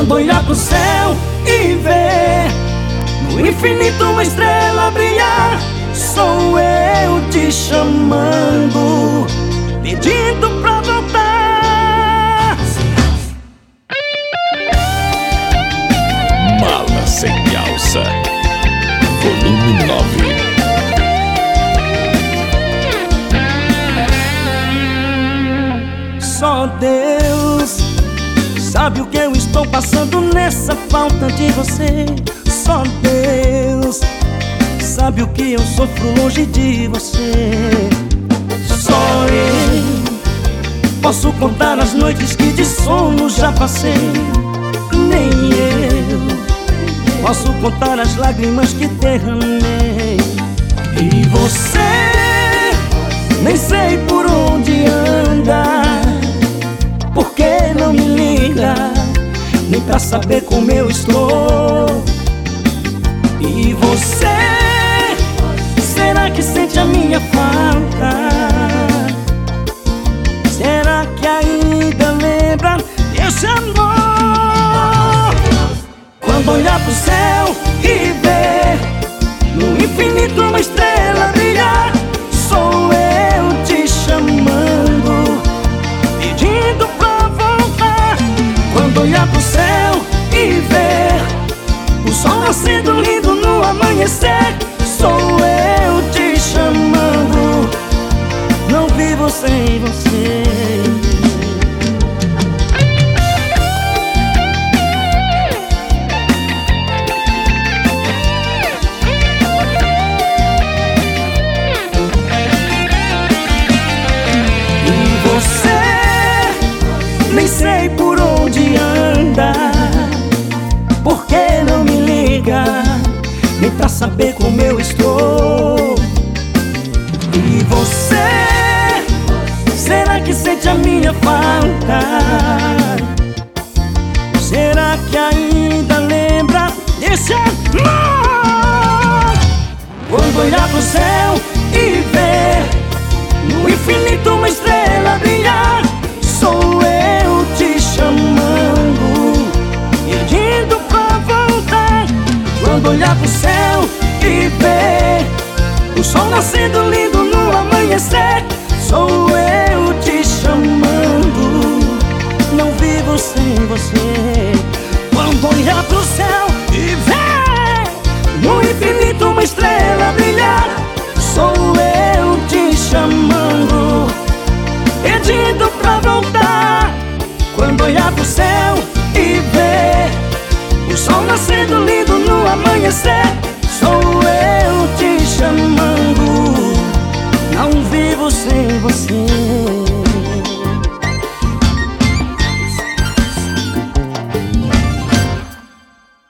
Quando olhar pro céu e ver no infinito uma estrela brilhar, sou eu te chamando, pedindo pra voltar. Mala sem alça, volume 9. Só Deus sabe o que eu estou passando nessa falta de você. Só Deus sabe o que eu sofro longe de você. Só eu posso contar as noites que de sono já passei. Nem eu posso contar as lágrimas que derramei. E você, nem sei por onde anda, porque não me liga, nem pra saber como eu estou. E você, será que sente a minha falta? Será que ainda lembra desse amor? Quando olhar pro céu e ver no infinito uma estrela brilhar, sou eu te chamando, pedindo pra voltar. Quando olhar pro céu e ver o sol nascendo lindo no amanhecer, sou eu te chamando, não vivo sem você. Nem sei por onde anda, porque não me liga, nem pra saber como eu estou. E você, será que sente a minha falta? Será que ainda lembra desse amor? Quando olhar pro céu e ver no infinito uma estrela brilhar, sou eu te chamando, pedindo pra voltar. Quando olhar pro céu e ver o sol nascendo lindo no amanhecer, sou eu te chamando, não vivo sem você. Quando olhar pro céu e ver no infinito uma estrela brilhar, sou eu te chamando, pedindo pra voltar. Quando olhar pro céu e ver o sol nascendo lindo no amanhecer, sou eu te chamando, não vivo sem você.